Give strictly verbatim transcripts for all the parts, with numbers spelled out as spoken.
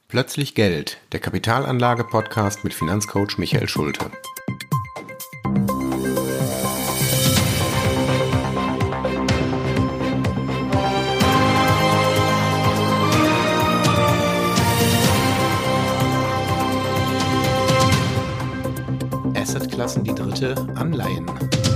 Plötzlich Geld, der Kapitalanlage-Podcast mit Finanzcoach Michael Schulte. Assetklassen, die dritte, Anleihen.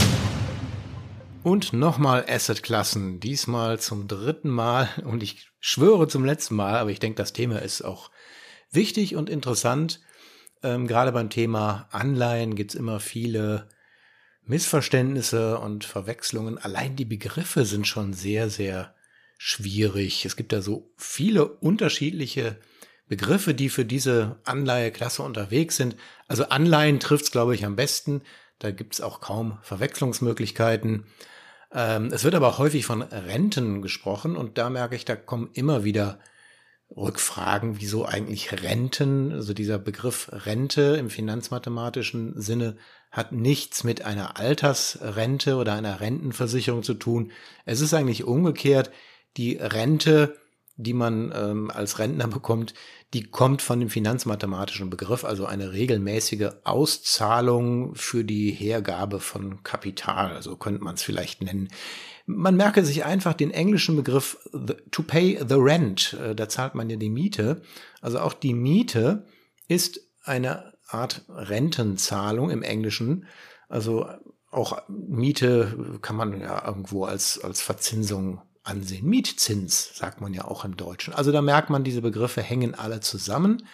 Und nochmal Assetklassen, diesmal zum dritten Mal und ich schwöre zum letzten Mal, aber ich denke, das Thema ist auch wichtig und interessant. Ähm, gerade beim Thema Anleihen gibt es immer viele Missverständnisse und Verwechslungen. Allein die Begriffe sind schon sehr, sehr schwierig. Es gibt da so viele unterschiedliche Begriffe, die für diese Anleiheklasse unterwegs sind. Also Anleihen trifft es, glaube ich, am besten. Da gibt es auch kaum Verwechslungsmöglichkeiten. Ähm, es wird aber auch häufig von Renten gesprochen und da merke ich, da kommen immer wieder Rückfragen, wieso eigentlich Renten, also dieser Begriff Rente im finanzmathematischen Sinne hat nichts mit einer Altersrente oder einer Rentenversicherung zu tun. Es ist eigentlich umgekehrt, die Rente, die man ähm, als Rentner bekommt, die kommt von dem finanzmathematischen Begriff, also eine regelmäßige Auszahlung für die Hergabe von Kapital, so könnte man es vielleicht nennen. Man merke sich einfach den englischen Begriff the, to pay the rent, äh, da zahlt man ja die Miete. Also auch die Miete ist eine Art Rentenzahlung im Englischen. Also auch Miete kann man ja irgendwo als, als Verzinsung ansehen. Mietzins sagt man ja auch im Deutschen. Also da merkt man, diese Begriffe hängen alle zusammen.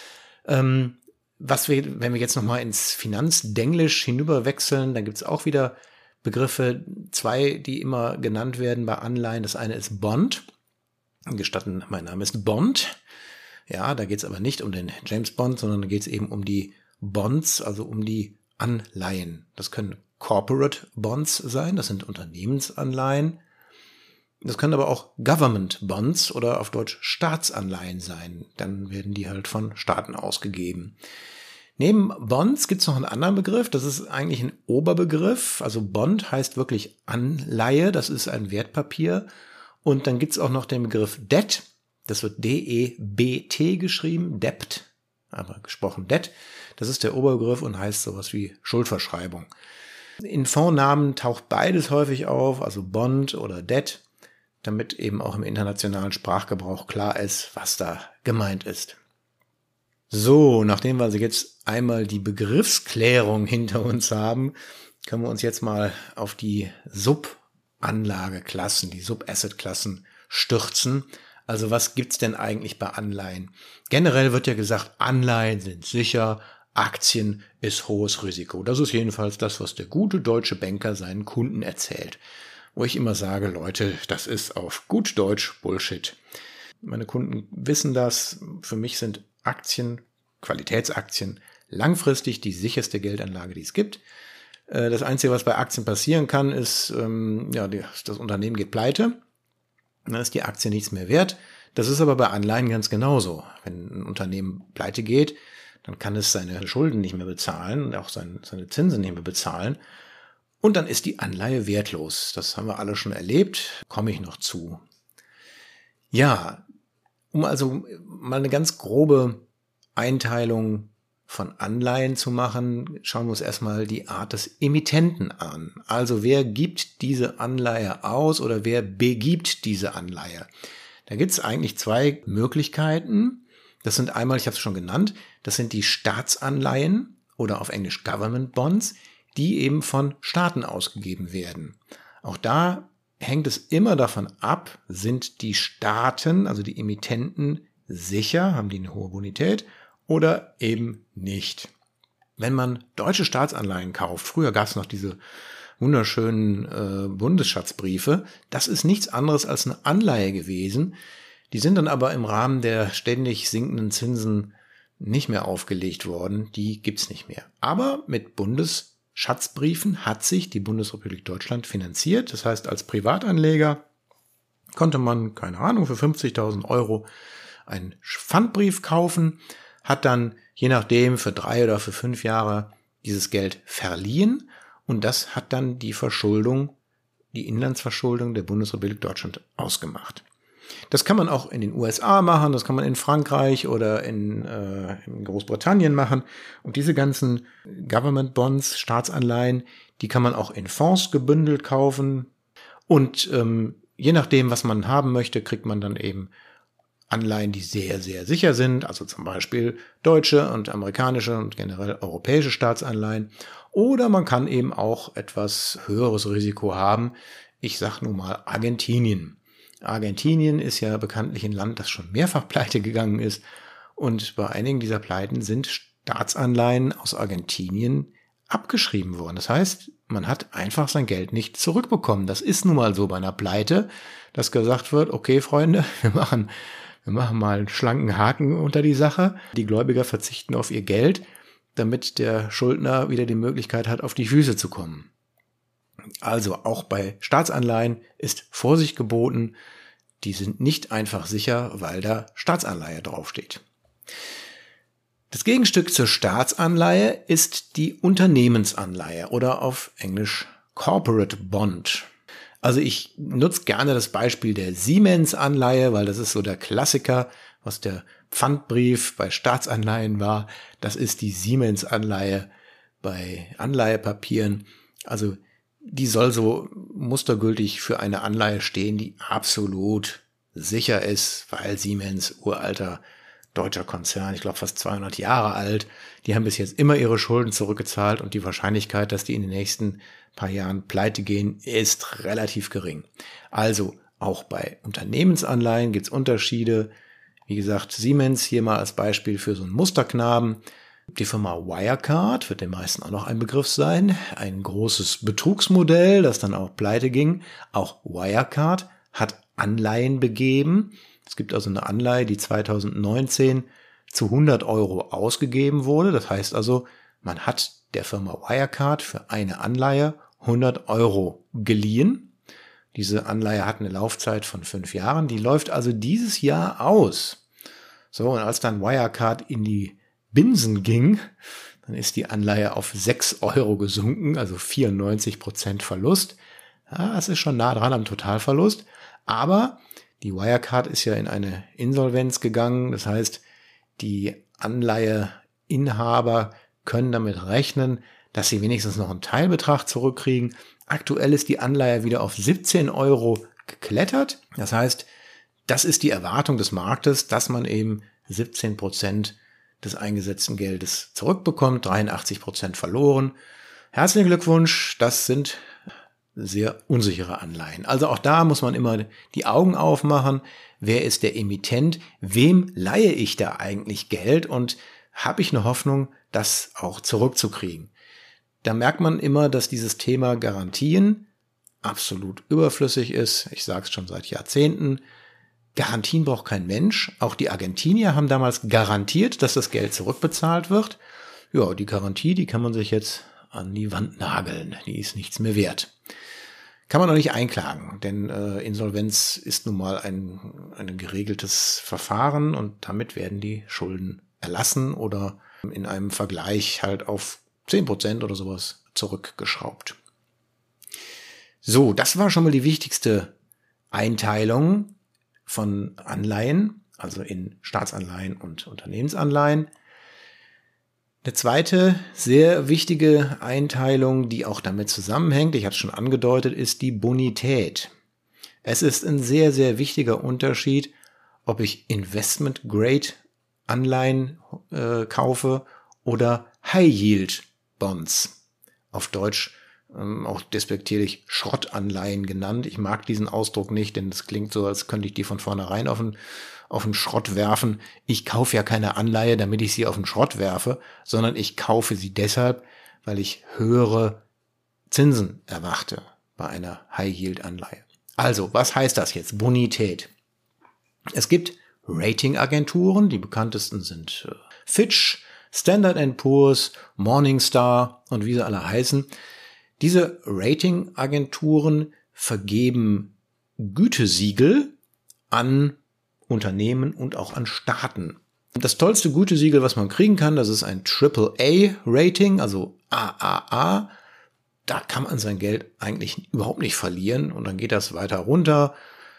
Ähm, was wir, wenn wir jetzt nochmal ins Finanzdenglisch hinüberwechseln, dann gibt es auch wieder Begriffe, zwei, die immer genannt werden bei Anleihen. Das eine ist Bond. Gestatten, mein Name ist Bond. Ja, da geht es aber nicht um den James Bond, sondern da geht es eben um die Bonds, also um die Anleihen. Das können Corporate Bonds sein, das sind Unternehmensanleihen. Das können aber auch Government Bonds oder auf Deutsch Staatsanleihen sein. Dann werden die halt von Staaten ausgegeben. Neben Bonds gibt es noch einen anderen Begriff. Das ist eigentlich ein Oberbegriff. Also Bond heißt wirklich Anleihe. Das ist ein Wertpapier. Und dann gibt es auch noch den Begriff Debt. Das wird D E B T geschrieben. Debt. Aber gesprochen Debt. Das ist der Oberbegriff und heißt sowas wie Schuldverschreibung. In Fondsnamen taucht beides häufig auf. Also Bond oder Debt, damit eben auch im internationalen Sprachgebrauch klar ist, was da gemeint ist. So, nachdem wir also jetzt einmal die Begriffsklärung hinter uns haben, können wir uns jetzt mal auf die Subanlageklassen, die Subassetklassen stürzen. Also was gibt's denn eigentlich bei Anleihen? Generell wird ja gesagt, Anleihen sind sicher, Aktien ist hohes Risiko. Das ist jedenfalls das, was der gute deutsche Banker seinen Kunden erzählt. Wo ich immer sage, Leute, das ist auf gut Deutsch Bullshit. Meine Kunden wissen das. Für mich sind Aktien, Qualitätsaktien, langfristig die sicherste Geldanlage, die es gibt. Das Einzige, was bei Aktien passieren kann, ist, ja, das Unternehmen geht pleite. Dann ist die Aktie nichts mehr wert. Das ist aber bei Anleihen ganz genauso. Wenn ein Unternehmen pleite geht, dann kann es seine Schulden nicht mehr bezahlen und auch seine, seine Zinsen nicht mehr bezahlen. Und dann ist die Anleihe wertlos. Das haben wir alle schon erlebt. Komme ich noch zu. Ja, um also mal eine ganz grobe Einteilung von Anleihen zu machen, schauen wir uns erstmal die Art des Emittenten an. Also wer gibt diese Anleihe aus oder wer begibt diese Anleihe? Da gibt es eigentlich zwei Möglichkeiten. Das sind einmal, ich habe es schon genannt, das sind die Staatsanleihen oder auf Englisch Government Bonds, die eben von Staaten ausgegeben werden. Auch da hängt es immer davon ab, sind die Staaten, also die Emittenten, sicher, haben die eine hohe Bonität oder eben nicht. Wenn man deutsche Staatsanleihen kauft, früher gab es noch diese wunderschönen äh, Bundesschatzbriefe, das ist nichts anderes als eine Anleihe gewesen. Die sind dann aber im Rahmen der ständig sinkenden Zinsen nicht mehr aufgelegt worden, die gibt's nicht mehr. Aber mit Bundesschatzbriefen hat sich die Bundesrepublik Deutschland finanziert. Das heißt, als Privatanleger konnte man, keine Ahnung, für fünfzigtausend Euro einen Pfandbrief kaufen, hat dann je nachdem für drei oder für fünf Jahre dieses Geld verliehen und das hat dann die Verschuldung, die Inlandsverschuldung der Bundesrepublik Deutschland ausgemacht. Das kann man auch in den U S A machen, das kann man in Frankreich oder in, äh, in Großbritannien machen. Und diese ganzen Government Bonds, Staatsanleihen, die kann man auch in Fonds gebündelt kaufen. Und ähm, je nachdem, was man haben möchte, kriegt man dann eben Anleihen, die sehr, sehr sicher sind. Also zum Beispiel deutsche und amerikanische und generell europäische Staatsanleihen. Oder man kann eben auch etwas höheres Risiko haben. Ich sage nun mal Argentinien. Argentinien ist ja bekanntlich ein Land, das schon mehrfach pleite gegangen ist. Und bei einigen dieser Pleiten sind Staatsanleihen aus Argentinien abgeschrieben worden. Das heißt, man hat einfach sein Geld nicht zurückbekommen. Das ist nun mal so bei einer Pleite, dass gesagt wird, okay, Freunde, wir machen, wir machen mal einen schlanken Haken unter die Sache. Die Gläubiger verzichten auf ihr Geld, damit der Schuldner wieder die Möglichkeit hat, auf die Füße zu kommen. Also auch bei Staatsanleihen ist Vorsicht geboten. Die sind nicht einfach sicher, weil da Staatsanleihe draufsteht. Das Gegenstück zur Staatsanleihe ist die Unternehmensanleihe oder auf Englisch Corporate Bond. Also ich nutze gerne das Beispiel der Siemens-Anleihe, weil das ist so der Klassiker, was der Pfandbrief bei Staatsanleihen war. Das ist die Siemens-Anleihe bei Anleihepapieren. Also die soll so mustergültig für eine Anleihe stehen, die absolut sicher ist, weil Siemens, uralter deutscher Konzern, ich glaube fast zweihundert Jahre alt, die haben bis jetzt immer ihre Schulden zurückgezahlt und die Wahrscheinlichkeit, dass die in den nächsten paar Jahren pleite gehen, ist relativ gering. Also auch bei Unternehmensanleihen gibt es Unterschiede. Wie gesagt, Siemens hier mal als Beispiel für so einen Musterknaben. Die Firma Wirecard wird den meisten auch noch ein Begriff sein. Ein großes Betrugsmodell, das dann auch pleite ging. Auch Wirecard hat Anleihen begeben. Es gibt also eine Anleihe, die zweitausendneunzehn zu hundert Euro ausgegeben wurde. Das heißt also, man hat der Firma Wirecard für eine Anleihe hundert Euro geliehen. Diese Anleihe hat eine Laufzeit von fünf Jahren. Die läuft also dieses Jahr aus. So, und als dann Wirecard in die Binsen ging, dann ist die Anleihe auf sechs Euro gesunken, also vierundneunzig Prozent Verlust. Ja, das ist schon nah dran am Totalverlust. Aber die Wirecard ist ja in eine Insolvenz gegangen. Das heißt, die Anleiheinhaber können damit rechnen, dass sie wenigstens noch einen Teilbetrag zurückkriegen. Aktuell ist die Anleihe wieder auf siebzehn Euro geklettert. Das heißt, das ist die Erwartung des Marktes, dass man eben siebzehn Prozent des eingesetzten Geldes zurückbekommt, dreiundachtzig Prozent verloren. Herzlichen Glückwunsch, das sind sehr unsichere Anleihen. Also auch da muss man immer die Augen aufmachen. Wer ist der Emittent? Wem leihe ich da eigentlich Geld? Und habe ich eine Hoffnung, das auch zurückzukriegen? Da merkt man immer, dass dieses Thema Garantien absolut überflüssig ist. Ich sage es schon seit Jahrzehnten. Garantien braucht kein Mensch. Auch die Argentinier haben damals garantiert, dass das Geld zurückbezahlt wird. Ja, die Garantie, die kann man sich jetzt an die Wand nageln. Die ist nichts mehr wert. Kann man auch nicht einklagen, denn äh, Insolvenz ist nun mal ein, ein geregeltes Verfahren und damit werden die Schulden erlassen oder in einem Vergleich halt auf zehn Prozent oder sowas zurückgeschraubt. So, das war schon mal die wichtigste Einteilung von Anleihen, also in Staatsanleihen und Unternehmensanleihen. Eine zweite sehr wichtige Einteilung, die auch damit zusammenhängt, ich hatte es schon angedeutet, ist die Bonität. Es ist ein sehr, sehr wichtiger Unterschied, ob ich Investment-Grade-Anleihen äh, kaufe oder High-Yield-Bonds. Auf Deutsch ähm, auch despektierlich Schrottanleihen genannt. Ich mag diesen Ausdruck nicht, denn es klingt so, als könnte ich die von vornherein auf den, auf den Schrott werfen. Ich kaufe ja keine Anleihe, damit ich sie auf den Schrott werfe, sondern ich kaufe sie deshalb, weil ich höhere Zinsen erwarte bei einer High-Yield-Anleihe. Also, was heißt das jetzt? Bonität. Es gibt Ratingagenturen, die bekanntesten sind äh, Fitch, Standard and Poor's, Morningstar und wie sie alle heißen. Diese Ratingagenturen vergeben Gütesiegel an Unternehmen und auch an Staaten. Das tollste Gütesiegel, was man kriegen kann, das ist ein Triple A Rating, also A A A. Da kann man sein Geld eigentlich überhaupt nicht verlieren und dann geht das weiter runter.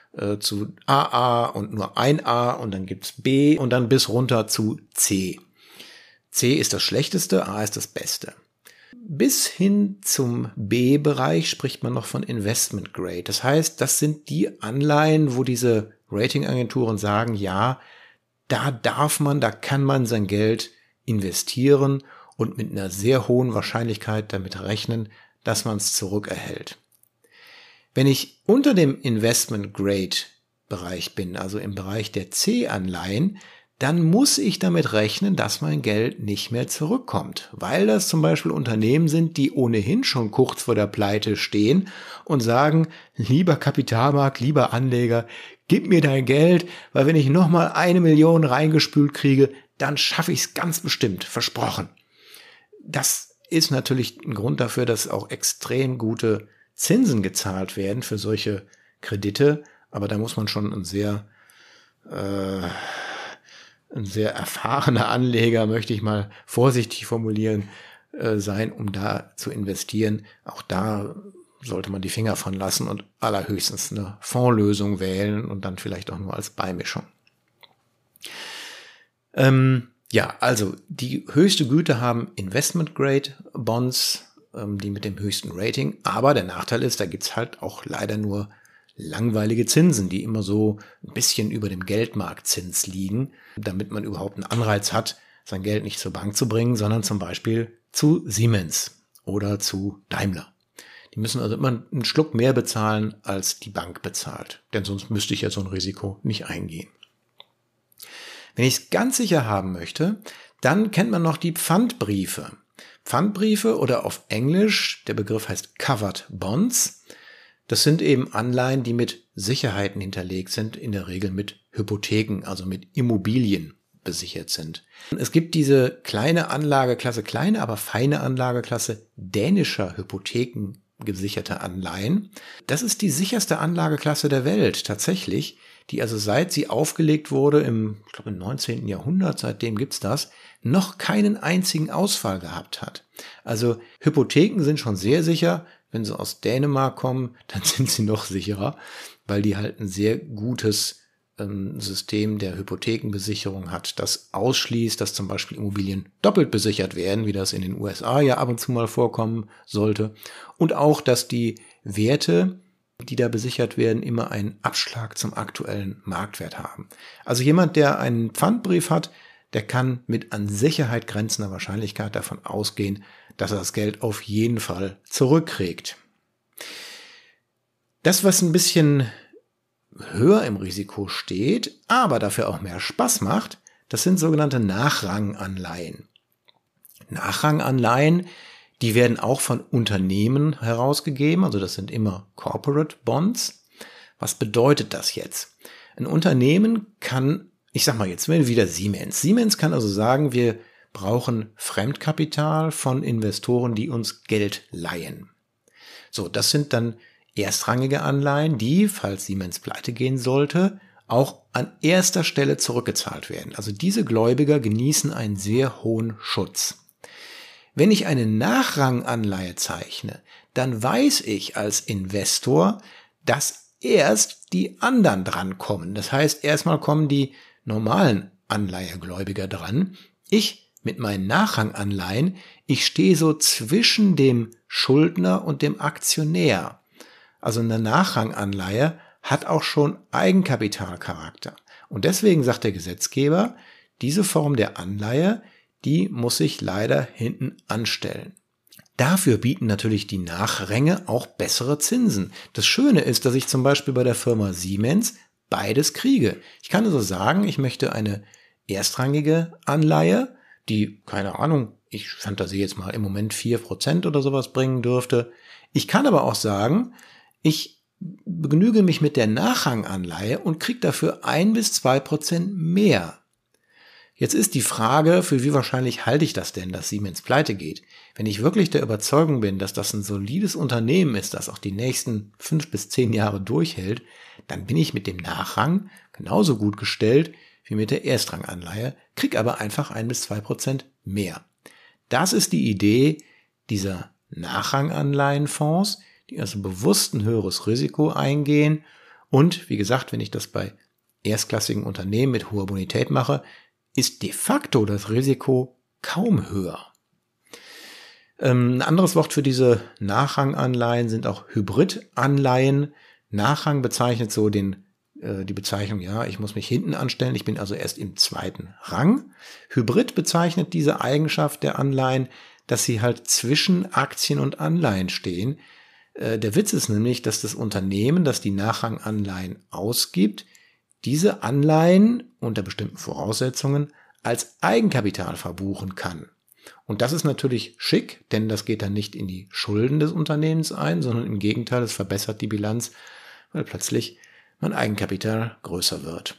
äh, zu A A und nur ein A und dann gibt's B und dann bis runter zu C. C ist das Schlechteste, A ist das Beste. Bis hin zum B-Bereich spricht man noch von Investment Grade. Das heißt, das sind die Anleihen, wo diese Ratingagenturen sagen, ja, da darf man, da kann man sein Geld investieren und mit einer sehr hohen Wahrscheinlichkeit damit rechnen, dass man es zurückerhält. Wenn ich unter dem Investment Grade Bereich bin, also im Bereich der C-Anleihen, dann muss ich damit rechnen, dass mein Geld nicht mehr zurückkommt, weil das zum Beispiel Unternehmen sind, die ohnehin schon kurz vor der Pleite stehen und sagen, lieber Kapitalmarkt, lieber Anleger, gib mir dein Geld, weil wenn ich nochmal eine Million reingespült kriege, dann schaffe ich es ganz bestimmt, versprochen. Das ist natürlich ein Grund dafür, dass auch extrem gute Zinsen gezahlt werden für solche Kredite, aber da muss man schon ein sehr äh, ein sehr erfahrener Anleger, möchte ich mal vorsichtig formulieren, äh, sein, um da zu investieren. Auch da sollte man die Finger von lassen und allerhöchstens eine Fondslösung wählen und dann vielleicht auch nur als Beimischung. Ähm, ja, also die höchste Güte haben Investment Grade Bonds, ähm, die mit dem höchsten Rating. Aber der Nachteil ist, da gibt's halt auch leider nur langweilige Zinsen, die immer so ein bisschen über dem Geldmarktzins liegen, damit man überhaupt einen Anreiz hat, sein Geld nicht zur Bank zu bringen, sondern zum Beispiel zu Siemens oder zu Daimler. Die müssen also immer einen Schluck mehr bezahlen, als die Bank bezahlt, denn sonst müsste ich ja so ein Risiko nicht eingehen. Wenn ich es ganz sicher haben möchte, dann kennt man noch die Pfandbriefe. Pfandbriefe oder auf Englisch, der Begriff heißt Covered Bonds. Das sind eben Anleihen, die mit Sicherheiten hinterlegt sind, in der Regel mit Hypotheken, also mit Immobilien besichert sind. Es gibt diese kleine Anlageklasse, kleine, aber feine Anlageklasse dänischer Hypotheken gesicherte Anleihen. Das ist die sicherste Anlageklasse der Welt, tatsächlich, die also seit sie aufgelegt wurde, im, ich glaube im neunzehnten Jahrhundert, seitdem gibt's das, noch keinen einzigen Ausfall gehabt hat. Also Hypotheken sind schon sehr sicher. Wenn sie aus Dänemark kommen, dann sind sie noch sicherer, weil die halt ein sehr gutes ähm, System der Hypothekenbesicherung hat, das ausschließt, dass zum Beispiel Immobilien doppelt besichert werden, wie das in den U S A ja ab und zu mal vorkommen sollte. Und auch, dass die Werte, die da besichert werden, immer einen Abschlag zum aktuellen Marktwert haben. Also jemand, der einen Pfandbrief hat, der kann mit an Sicherheit grenzender Wahrscheinlichkeit davon ausgehen, dass er das Geld auf jeden Fall zurückkriegt. Das, was ein bisschen höher im Risiko steht, aber dafür auch mehr Spaß macht, das sind sogenannte Nachranganleihen. Nachranganleihen, die werden auch von Unternehmen herausgegeben, also das sind immer Corporate Bonds. Was bedeutet das jetzt? Ein Unternehmen kann, ich sag mal jetzt wieder Siemens. Siemens kann also sagen, wir brauchen Fremdkapital von Investoren, die uns Geld leihen. So, das sind dann erstrangige Anleihen, die, falls Siemens pleite gehen sollte, auch an erster Stelle zurückgezahlt werden. Also diese Gläubiger genießen einen sehr hohen Schutz. Wenn ich eine Nachranganleihe zeichne, dann weiß ich als Investor, dass erst die anderen drankommen. Das heißt, erstmal kommen die normalen Anleihegläubiger dran. Ich mit meinen Nachranganleihen, ich stehe so zwischen dem Schuldner und dem Aktionär. Also eine Nachranganleihe hat auch schon Eigenkapitalcharakter. Und deswegen sagt der Gesetzgeber, diese Form der Anleihe, die muss ich leider hinten anstellen. Dafür bieten natürlich die Nachränge auch bessere Zinsen. Das Schöne ist, dass ich zum Beispiel bei der Firma Siemens beides kriege. Ich kann also sagen, ich möchte eine erstrangige Anleihe, die, keine Ahnung, ich fantasiere jetzt mal im Moment vier Prozent oder sowas bringen dürfte. Ich kann aber auch sagen, ich begnüge mich mit der Nachranganleihe und kriege dafür ein bis zwei Prozent mehr. Jetzt ist die Frage, für wie wahrscheinlich halte ich das denn, dass Siemens pleite geht? Wenn ich wirklich der Überzeugung bin, dass das ein solides Unternehmen ist, das auch die nächsten fünf bis zehn Jahre durchhält, dann bin ich mit dem Nachrang genauso gut gestellt wie mit der Erstranganleihe, krieg aber einfach ein bis zwei Prozent mehr. Das ist die Idee dieser Nachranganleihenfonds, die also bewusst ein höheres Risiko eingehen Und wie gesagt, wenn ich das bei erstklassigen Unternehmen mit hoher Bonität mache, ist de facto das Risiko kaum höher. Ähm, ein anderes Wort für diese Nachranganleihen sind auch Hybridanleihen. Nachrang bezeichnet so den, äh, die Bezeichnung, ja, ich muss mich hinten anstellen, ich bin also erst im zweiten Rang. Hybrid bezeichnet diese Eigenschaft der Anleihen, dass sie halt zwischen Aktien und Anleihen stehen. Äh, der Witz ist nämlich, dass das Unternehmen, das die Nachranganleihen ausgibt, diese Anleihen unter bestimmten Voraussetzungen als Eigenkapital verbuchen kann. Und das ist natürlich schick, denn das geht dann nicht in die Schulden des Unternehmens ein, sondern im Gegenteil, es verbessert die Bilanz, weil plötzlich mein Eigenkapital größer wird.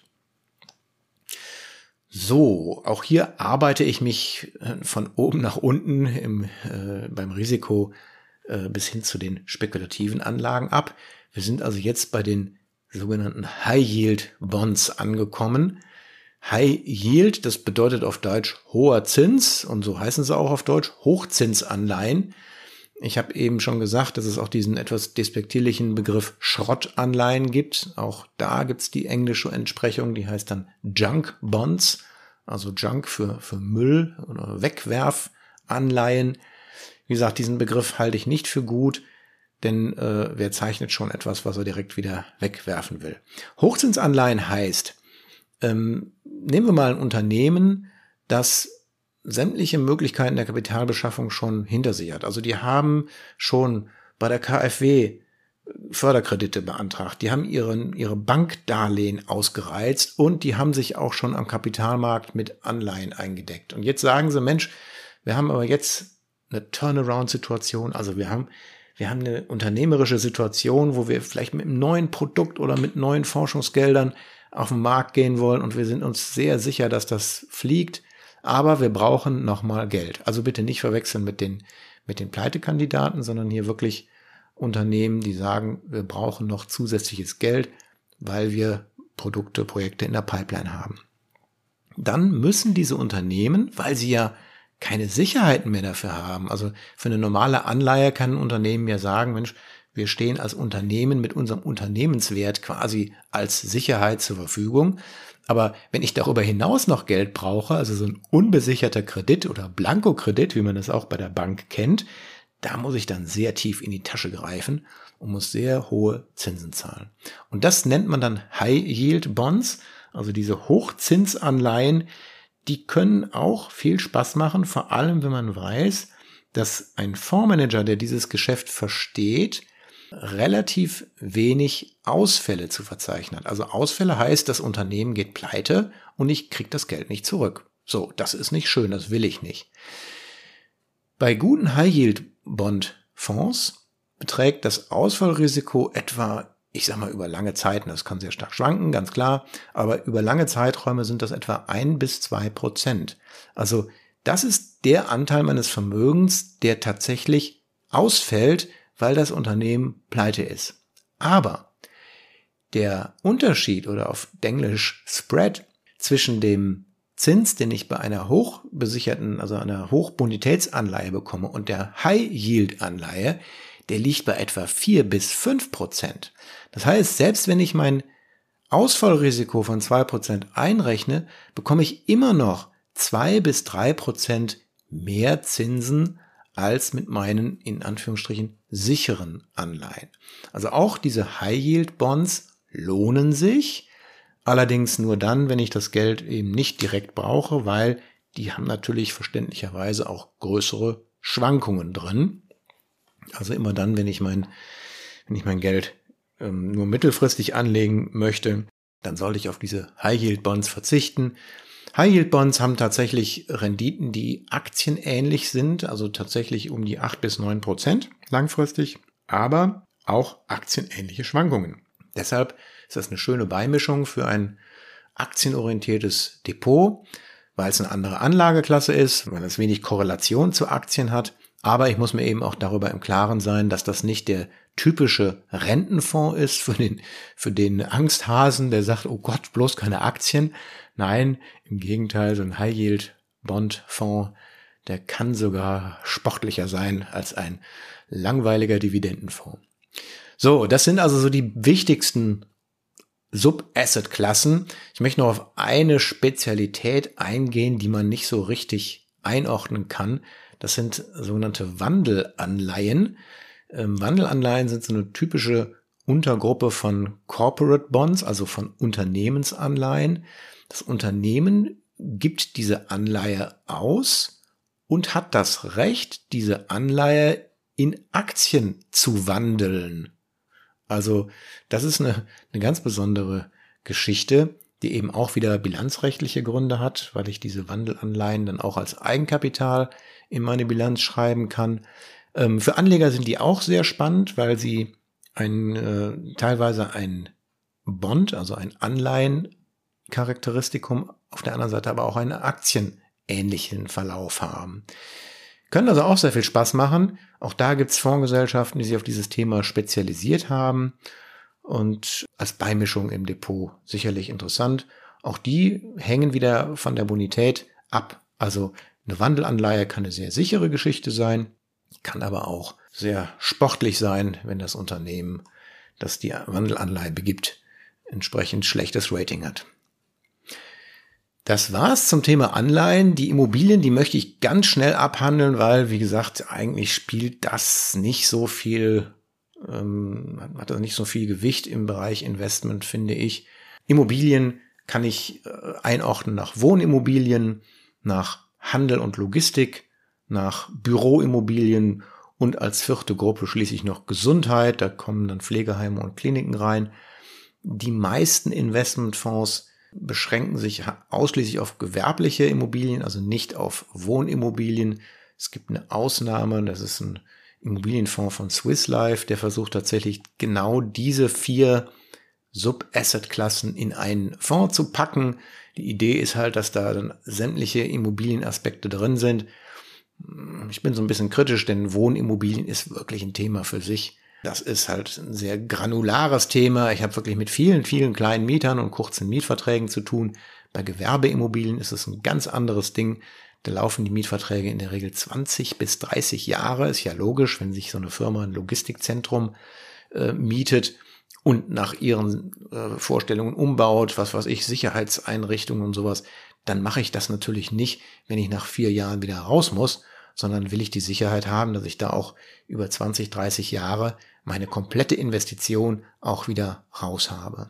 So, auch hier arbeite ich mich von oben nach unten im, äh, beim Risiko äh, bis hin zu den spekulativen Anlagen ab. Wir sind also jetzt bei den sogenannten High Yield Bonds angekommen. High Yield, das bedeutet auf Deutsch hoher Zins und so heißen sie auch auf Deutsch Hochzinsanleihen. Ich habe eben schon gesagt, dass es auch diesen etwas despektierlichen Begriff Schrottanleihen gibt. Auch da gibt's die englische Entsprechung, die heißt dann Junk Bonds, also Junk für, für Müll oder Wegwerfanleihen. Wie gesagt, diesen Begriff halte ich nicht für gut, denn äh, wer zeichnet schon etwas, was er direkt wieder wegwerfen will. Hochzinsanleihen heißt, ähm, nehmen wir mal ein Unternehmen, das sämtliche Möglichkeiten der Kapitalbeschaffung schon hinter sich hat. Also die haben schon bei der KfW Förderkredite beantragt, die haben ihren, ihre Bankdarlehen ausgereizt und die haben sich auch schon am Kapitalmarkt mit Anleihen eingedeckt. Und jetzt sagen sie, Mensch, wir haben aber jetzt eine Turnaround-Situation, also wir haben Wir haben eine unternehmerische Situation, wo wir vielleicht mit einem neuen Produkt oder mit neuen Forschungsgeldern auf den Markt gehen wollen und wir sind uns sehr sicher, dass das fliegt, aber wir brauchen nochmal Geld. Also bitte nicht verwechseln mit den, mit den Pleitekandidaten, sondern hier wirklich Unternehmen, die sagen, wir brauchen noch zusätzliches Geld, weil wir Produkte, Projekte in der Pipeline haben. Dann müssen diese Unternehmen, weil sie ja keine Sicherheiten mehr dafür haben. Also für eine normale Anleihe kann ein Unternehmen ja sagen, Mensch, wir stehen als Unternehmen mit unserem Unternehmenswert quasi als Sicherheit zur Verfügung. Aber wenn ich darüber hinaus noch Geld brauche, also so ein unbesicherter Kredit oder Blankokredit, wie man das auch bei der Bank kennt, da muss ich dann sehr tief in die Tasche greifen und muss sehr hohe Zinsen zahlen. Und das nennt man dann High Yield Bonds, also diese Hochzinsanleihen. Die können auch viel Spaß machen, vor allem wenn man weiß, dass ein Fondsmanager, der dieses Geschäft versteht, relativ wenig Ausfälle zu verzeichnen hat. Also Ausfälle heißt, das Unternehmen geht pleite und ich kriege das Geld nicht zurück. So, das ist nicht schön, das will ich nicht. Bei guten High-Yield-Bond-Fonds beträgt das Ausfallrisiko etwa, ich sag mal, über lange Zeiten, das kann sehr stark schwanken, ganz klar, aber über lange Zeiträume sind das etwa ein bis zwei Prozent. Also das ist der Anteil meines Vermögens, der tatsächlich ausfällt, weil das Unternehmen pleite ist. Aber der Unterschied oder auf Englisch Spread zwischen dem Zins, den ich bei einer hochbesicherten, also einer Hochbonitätsanleihe bekomme und der High-Yield-Anleihe, der liegt bei etwa vier bis fünf Prozent. Das heißt, selbst wenn ich mein Ausfallrisiko von zwei Prozent einrechne, bekomme ich immer noch zwei bis drei Prozent mehr Zinsen als mit meinen, in Anführungsstrichen, sicheren Anleihen. Also auch diese High-Yield-Bonds lohnen sich, allerdings nur dann, wenn ich das Geld eben nicht direkt brauche, weil die haben natürlich verständlicherweise auch größere Schwankungen drin. Also immer dann, wenn ich mein, wenn ich mein Geld ähm, nur mittelfristig anlegen möchte, dann sollte ich auf diese High-Yield-Bonds verzichten. High-Yield-Bonds haben tatsächlich Renditen, die aktienähnlich sind, also tatsächlich um die acht bis neun Prozent langfristig, aber auch aktienähnliche Schwankungen. Deshalb ist das eine schöne Beimischung für ein aktienorientiertes Depot, weil es eine andere Anlageklasse ist, weil es wenig Korrelation zu Aktien hat. Aber ich muss mir eben auch darüber im Klaren sein, dass das nicht der typische Rentenfonds ist für den, für den Angsthasen, der sagt, oh Gott, bloß keine Aktien. Nein, im Gegenteil, so ein High-Yield-Bond-Fonds, der kann sogar sportlicher sein als ein langweiliger Dividendenfonds. So, das sind also so die wichtigsten Sub-Asset-Klassen. Ich möchte noch auf eine Spezialität eingehen, die man nicht so richtig einordnen kann. Das sind sogenannte Wandelanleihen. Ähm, Wandelanleihen sind so eine typische Untergruppe von Corporate Bonds, also von Unternehmensanleihen. Das Unternehmen gibt diese Anleihe aus und hat das Recht, diese Anleihe in Aktien zu wandeln. Also das ist eine, eine ganz besondere Geschichte, die eben auch wieder bilanzrechtliche Gründe hat, weil ich diese Wandelanleihen dann auch als Eigenkapital in meine Bilanz schreiben kann. Ähm, für Anleger sind die auch sehr spannend, weil sie ein, äh, teilweise ein Bond, also ein Anleihencharakteristikum, auf der anderen Seite aber auch einen aktienähnlichen Verlauf haben. Können also auch sehr viel Spaß machen. Auch da gibt es Fondsgesellschaften, die sich auf dieses Thema spezialisiert haben und als Beimischung im Depot sicherlich interessant. Auch die hängen wieder von der Bonität ab. Also eine Wandelanleihe kann eine sehr sichere Geschichte sein, kann aber auch sehr sportlich sein, wenn das Unternehmen, das die Wandelanleihe begibt, entsprechend schlechtes Rating hat. Das war's zum Thema Anleihen. Die Immobilien, die möchte ich ganz schnell abhandeln, weil, wie gesagt, eigentlich spielt das nicht so viel, ähm, hat das nicht so viel Gewicht im Bereich Investment, finde ich. Immobilien kann ich äh, einordnen nach Wohnimmobilien, nach Handel und Logistik, nach Büroimmobilien und als vierte Gruppe schließlich noch Gesundheit. Da kommen dann Pflegeheime und Kliniken rein. Die meisten Investmentfonds beschränken sich ausschließlich auf gewerbliche Immobilien, also nicht auf Wohnimmobilien. Es gibt eine Ausnahme, das ist ein Immobilienfonds von Swiss Life, der versucht tatsächlich genau diese vier Sub-Asset-Klassen in einen Fonds zu packen. Die Idee ist halt, dass da dann sämtliche Immobilienaspekte drin sind. Ich bin so ein bisschen kritisch, denn Wohnimmobilien ist wirklich ein Thema für sich. Das ist halt ein sehr granulares Thema. Ich habe wirklich mit vielen, vielen kleinen Mietern und kurzen Mietverträgen zu tun. Bei Gewerbeimmobilien ist es ein ganz anderes Ding. Da laufen die Mietverträge in der Regel zwanzig bis dreißig Jahre. Ist ja logisch, wenn sich so eine Firma ein Logistikzentrum äh, mietet und nach ihren äh, Vorstellungen umbaut, was weiß ich, Sicherheitseinrichtungen und sowas, dann mache ich das natürlich nicht, wenn ich nach vier Jahren wieder raus muss, sondern will ich die Sicherheit haben, dass ich da auch über zwanzig, dreißig Jahre meine komplette Investition auch wieder raus habe.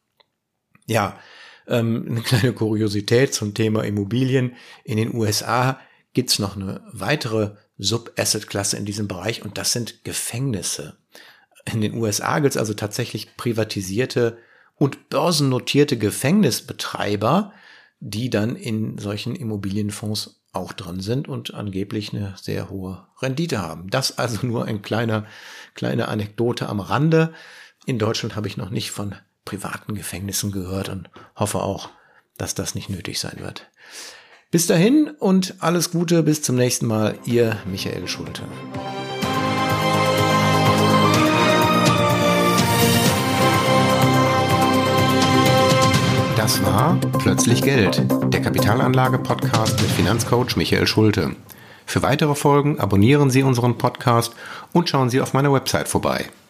Ja, ähm, eine kleine Kuriosität zum Thema Immobilien. In den U S A gibt's noch eine weitere Sub-Asset-Klasse in diesem Bereich und das sind Gefängnisse. In den U S A gibt's also tatsächlich privatisierte und börsennotierte Gefängnisbetreiber, die dann in solchen Immobilienfonds auch drin sind und angeblich eine sehr hohe Rendite haben. Das also nur ein kleiner, kleine Anekdote am Rande. In Deutschland habe ich noch nicht von privaten Gefängnissen gehört und hoffe auch, dass das nicht nötig sein wird. Bis dahin und alles Gute, bis zum nächsten Mal. Ihr Michael Schulte. Das war Plötzlich Geld, der Kapitalanlage-Podcast mit Finanzcoach Michael Schulte. Für weitere Folgen abonnieren Sie unseren Podcast und schauen Sie auf meiner Website vorbei.